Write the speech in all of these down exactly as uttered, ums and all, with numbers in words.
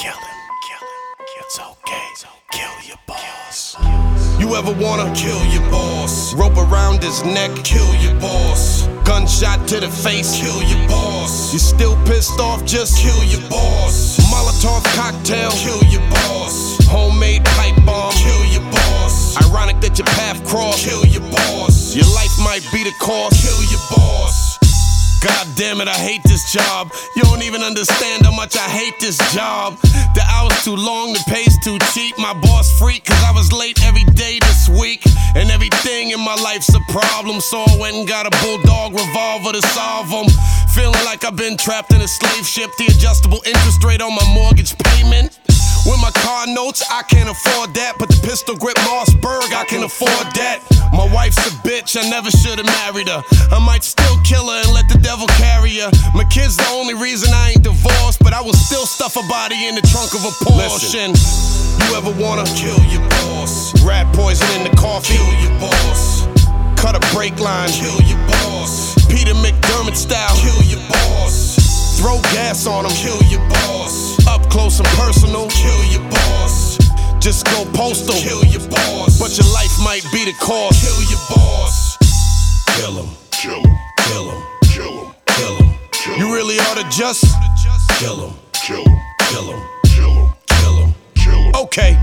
Kill him, kill him, it's okay, kill your boss. You ever wanna kill your boss? Rope around his neck, kill your boss. Gunshot to the face, kill your boss. You still pissed off, just kill your boss. Molotov cocktail, kill your boss. Homemade pipe bomb, kill your boss. Ironic that your path crossed, kill your boss. Your life might be the cost, kill your boss. God damn it, I hate this job. You don't even understand how much I hate this job. The hours too long, the pay's too cheap. My boss freak, cause I was late every day this week. And everything in my life's a problem, so I went and got a bulldog revolver to solve them. Feeling like I've been trapped in a slave ship. The adjustable interest rate on my mortgage payment. With my car notes, I can't afford that. But the pistol grip Mossberg, I can afford that. My wife's a bitch, I never should've married her. I might still kill her and let the devil carry her. My kid's the only reason I ain't divorced, but I will still stuff a body in the trunk of a Porsche. Listen, you ever wanna kill your boss? Rat poison in the coffee, kill your boss. Cut a brake line, kill your boss. Peter McDermott style, kill your boss. Throw gas on him, kill your boss. Up close and personal, kill your boss. Just go postal, kill your boss. But your life might be the cause, kill your boss. Kill him, kill him, kill him, kill him, kill him. You really ought to just kill him, kill him, kill him, kill him, kill him, kill him. Okay.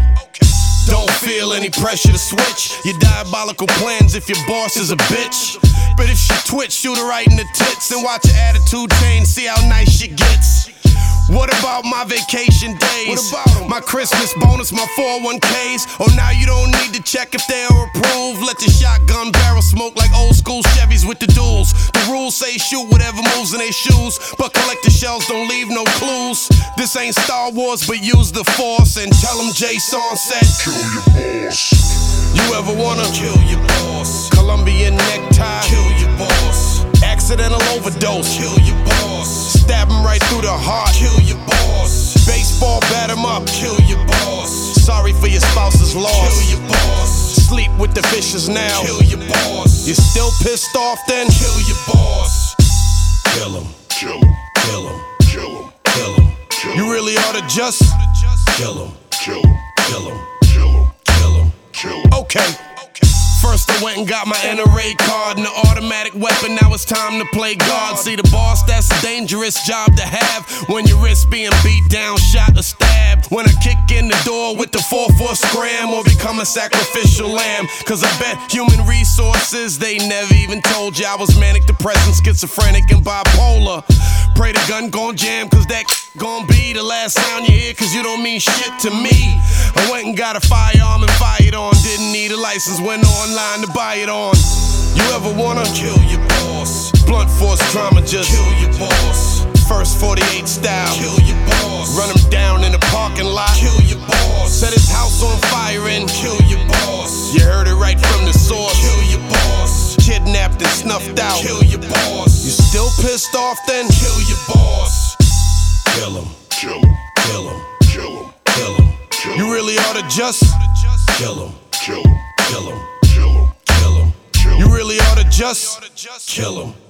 Don't feel any pressure to switch your diabolical plans if your boss is a bitch. But if she twitch, shoot her right in the tits and watch her attitude change, see how nice she gets. What about my vacation days? What about them? My Christmas bonus, my four oh one K's? Oh, now you don't need to check if they're approved. Let your shotgun barrel smoke like old school Chevys with the duals. The rules say shoot whatever moves in their shoes, but collector shells don't leave no clues. This ain't Star Wars, but use the force and tell them Jason said kill your boss. You ever wanna kill your boss? Colombian necktie, kill your boss. Accidental overdose, kill your boss. Stab him right through the heart, kill your boss. Baseball bat him up, kill your boss. Sorry for your spouse's loss, kill your boss. Sleep with the fishes now, kill your boss. You still pissed off then? Kill your boss. Kill him, kill him, kill him, kill him, kill him. You really ought to just kill him, kill him, kill him, kill him, kill him, kill him. Okay. First I went and got my N R A card and the automatic weapon, now it's time to play guard. See the boss, that's a dangerous job to have when your wrist being beat down, shot or stabbed. When I kick in the door with the four four scram or become a sacrificial lamb. Cause I bet human resources, they never even told you I was manic depressant, schizophrenic and bipolar. Pray the gun gon' jam cause that gon' be the last sound you hear cause you don't mean shit to me. I went and got a firearm and fired on, didn't need a license, went online to buy it on. You ever wanna kill your boss? Blunt force trauma, just kill your boss. First forty-eight style, kill your boss. Run him down in the parking lot, kill your boss. Set his house on fire and kill your boss. You heard it right from the source, kill your boss. Kidnapped and snuffed out, kill your boss. You still pissed off then? Kill your boss. Kill him, kill him, kill him, kill him, kill him. You really ought to just kill him, kill him, kill him, kill him, kill him. You really ought to just kill him.